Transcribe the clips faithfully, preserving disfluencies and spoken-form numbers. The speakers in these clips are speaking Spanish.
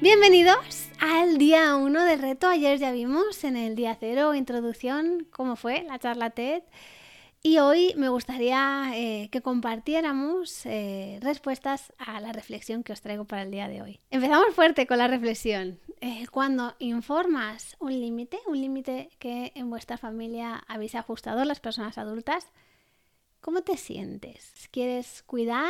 Bienvenidos al día uno del reto. Ayer ya vimos en el día cero introducción cómo fue la charla TED y hoy me gustaría eh, que compartiéramos eh, respuestas a la reflexión que os traigo para el día de hoy. Empezamos fuerte con la reflexión. Eh, cuando informas un límite, un límite que en vuestra familia habéis ajustado las personas adultas, ¿cómo te sientes? ¿Quieres cuidar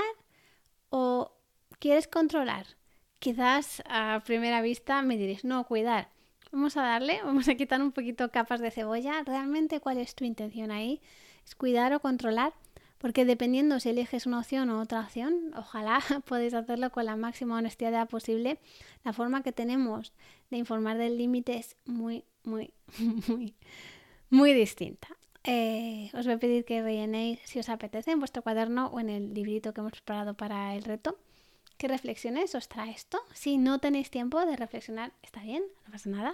o quieres controlar? Quizás a primera vista me diréis, no, cuidar. Vamos a darle, vamos a quitar un poquito capas de cebolla. ¿Realmente cuál es tu intención ahí? ¿Es cuidar o controlar? Porque dependiendo si eliges una opción o otra opción, ojalá podáis hacerlo con la máxima honestidad posible. La forma que tenemos de informar del límite es muy, muy, muy, muy distinta. Eh, os voy a pedir que rellenéis, si os apetece, en vuestro cuaderno o en el librito que hemos preparado para el reto. ¿Qué reflexiones os trae esto? Si no tenéis tiempo de reflexionar, está bien, no pasa nada.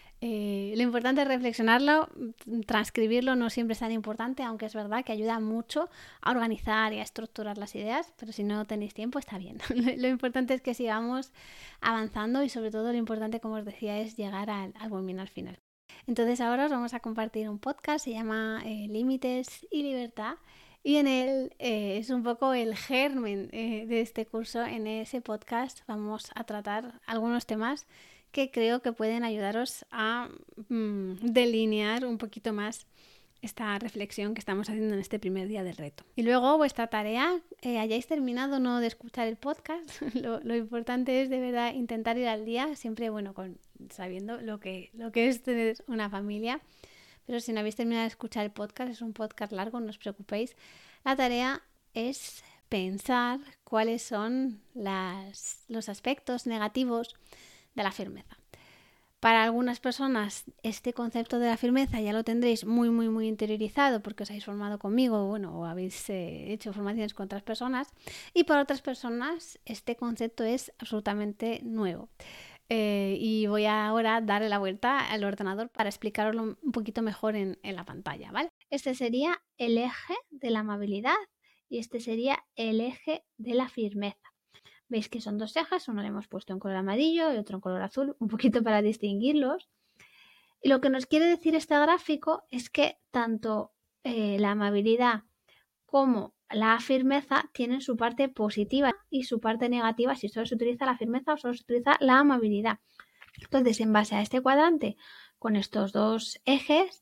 Eh, lo importante es reflexionarlo, transcribirlo no siempre es tan importante, aunque es verdad que ayuda mucho a organizar y a estructurar las ideas, pero si no tenéis tiempo está bien. Lo importante es que sigamos avanzando y sobre todo lo importante, como os decía, es llegar al, al buen bien al final. Entonces ahora os vamos a compartir un podcast, se llama eh, Límites y Libertad. Y en él eh, es un poco el germen eh, de este curso. En ese podcast vamos a tratar algunos temas que creo que pueden ayudaros a mmm, delinear un poquito más esta reflexión que estamos haciendo en este primer día del reto. Y luego vuestra tarea, eh, hayáis terminado no de escuchar el podcast, lo, lo importante es de verdad intentar ir al día, siempre bueno, con, sabiendo lo que, lo que es tener una familia. Pero si no habéis terminado de escuchar el podcast, es un podcast largo, no os preocupéis. La tarea es pensar cuáles son las, los aspectos negativos de la firmeza. Para algunas personas este concepto de la firmeza ya lo tendréis muy, muy, muy interiorizado porque os habéis formado conmigo, bueno, o habéis eh, hecho formaciones con otras personas. Y para otras personas este concepto es absolutamente nuevo. Eh, y voy ahora a darle la vuelta al ordenador para explicaroslo un poquito mejor en, en la pantalla, ¿vale? Este sería el eje de la amabilidad y este sería el eje de la firmeza. Veis que son dos ejes, uno le hemos puesto en color amarillo y otro en color azul, un poquito para distinguirlos. Y lo que nos quiere decir este gráfico es que tanto eh, la amabilidad como la firmeza tienen su parte positiva y su parte negativa si solo se utiliza la firmeza o solo se utiliza la amabilidad. Entonces, en base a este cuadrante, con estos dos ejes,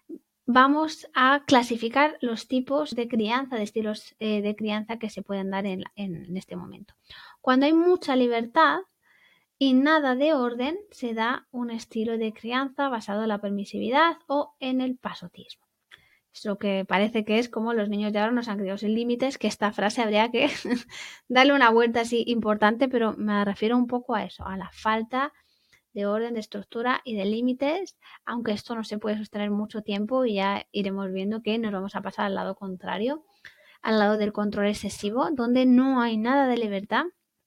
vamos a clasificar los tipos de crianza, de estilos eh, de crianza que se pueden dar en, en este momento. Cuando hay mucha libertad y nada de orden, se da un estilo de crianza basado en la permisividad o en el pasotismo. Es lo que parece que es como los niños de ahora nos han criado sin límites, que esta frase habría que darle una vuelta así importante, pero me refiero un poco a eso, a la falta de orden, de estructura y de límites, aunque esto no se puede sostener mucho tiempo y ya iremos viendo que nos vamos a pasar al lado contrario, al lado del control excesivo, donde no hay nada de libertad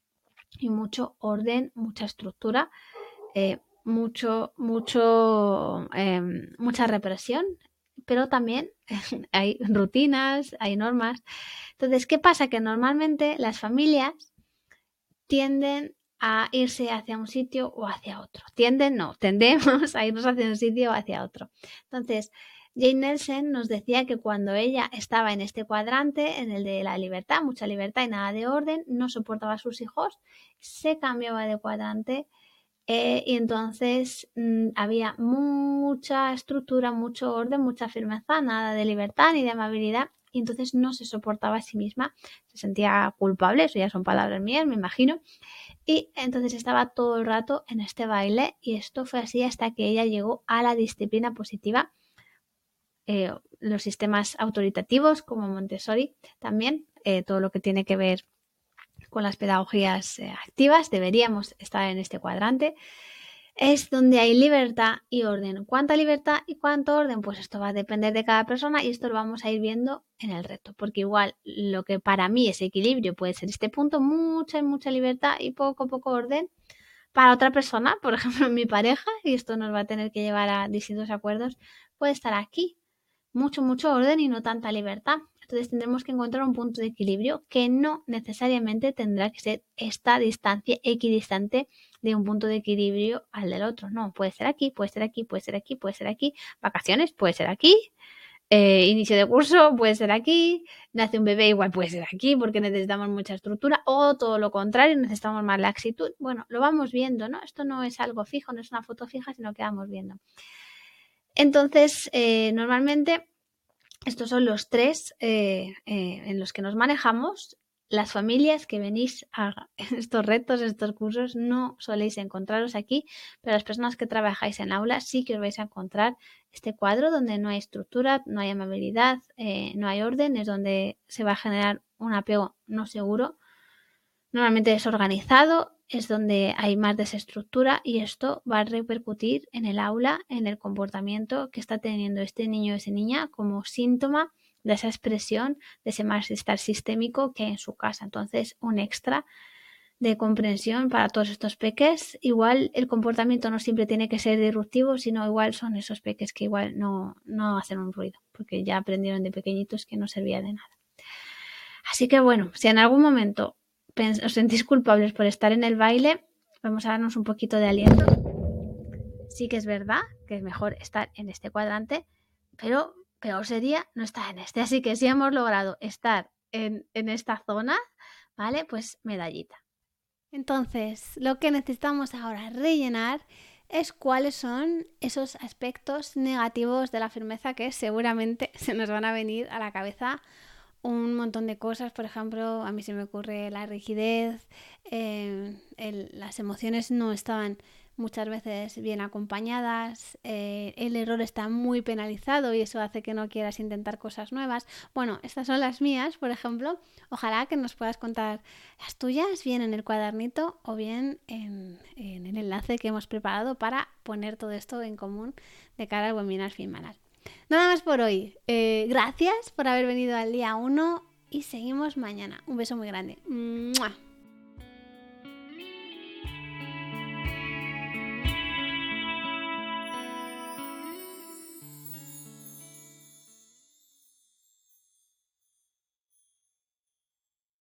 y mucho orden, mucha estructura, eh, mucho, mucho, eh, mucha represión, pero también hay rutinas, hay normas. Entonces, ¿qué pasa? Que normalmente las familias tienden a irse hacia un sitio o hacia otro. Tienden, no, tendemos a irnos hacia un sitio o hacia otro. Entonces, Jane Nelsen nos decía que cuando ella estaba en este cuadrante, en el de la libertad, mucha libertad y nada de orden, no soportaba a sus hijos, se cambiaba de cuadrante eh, y entonces mmm, había mucha estructura, mucho orden, mucha firmeza, nada de libertad ni de amabilidad. Y entonces no se soportaba a sí misma, se sentía culpable, eso ya son palabras mías, me imagino. Y entonces estaba todo el rato en este baile y esto fue así hasta que ella llegó a la disciplina positiva. Eh, los sistemas autoritativos como Montessori también, eh, todo lo que tiene que ver con las pedagogías eh, activas, deberíamos estar en este cuadrante. Es donde hay libertad y orden. ¿Cuánta libertad y cuánto orden? Pues esto va a depender de cada persona y esto lo vamos a ir viendo en el reto. Porque igual lo que para mí es equilibrio puede ser este punto, mucha y mucha libertad y poco, poco orden. Para otra persona, por ejemplo mi pareja, y esto nos va a tener que llevar a distintos acuerdos, puede estar aquí. Mucho, mucho orden y no tanta libertad. Entonces tendremos que encontrar un punto de equilibrio que no necesariamente tendrá que ser esta distancia equidistante de un punto de equilibrio al del otro. No, puede ser aquí, puede ser aquí, puede ser aquí, puede ser aquí. Vacaciones, puede ser aquí. Eh, inicio de curso, puede ser aquí. Nace un bebé, igual puede ser aquí, porque necesitamos mucha estructura. O todo lo contrario, necesitamos más laxitud. Bueno, lo vamos viendo, ¿no? Esto no es algo fijo, no es una foto fija, sino que vamos viendo. Entonces, eh, normalmente, estos son los tres eh, eh, en los que nos manejamos. Las familias que venís a estos retos, estos cursos, no soléis encontraros aquí, pero las personas que trabajáis en aula sí que os vais a encontrar este cuadro donde no hay estructura, no hay amabilidad, eh, no hay orden, es donde se va a generar un apego no seguro. Normalmente desorganizado, es donde hay más desestructura y esto va a repercutir en el aula, en el comportamiento que está teniendo este niño o esa niña como síntoma de esa expresión, de ese malestar sistémico que hay en su casa. Entonces, un extra de comprensión para todos estos peques. Igual el comportamiento no siempre tiene que ser disruptivo, sino igual son esos peques que igual no, no hacen un ruido, porque ya aprendieron de pequeñitos que no servía de nada. Así que bueno, si en algún momento os sentís culpables por estar en el baile, vamos a darnos un poquito de aliento. Sí que es verdad que es mejor estar en este cuadrante, pero peor sería no estar en este. Así que si hemos logrado estar en, en esta zona, ¿vale? Pues medallita. Entonces, lo que necesitamos ahora rellenar es cuáles son esos aspectos negativos de la firmeza que seguramente se nos van a venir a la cabeza un montón de cosas. Por ejemplo, a mí se me ocurre la rigidez, eh, el, las emociones no estaban muchas veces bien acompañadas, eh, el error está muy penalizado y eso hace que no quieras intentar cosas nuevas. Bueno, estas son las mías, por ejemplo. Ojalá que nos puedas contar las tuyas, bien en el cuadernito o bien en, en el enlace que hemos preparado para poner todo esto en común de cara al webinar semanal. Nada más por hoy. Eh, gracias por haber venido al día uno y seguimos mañana. Un beso muy grande. ¡Mua!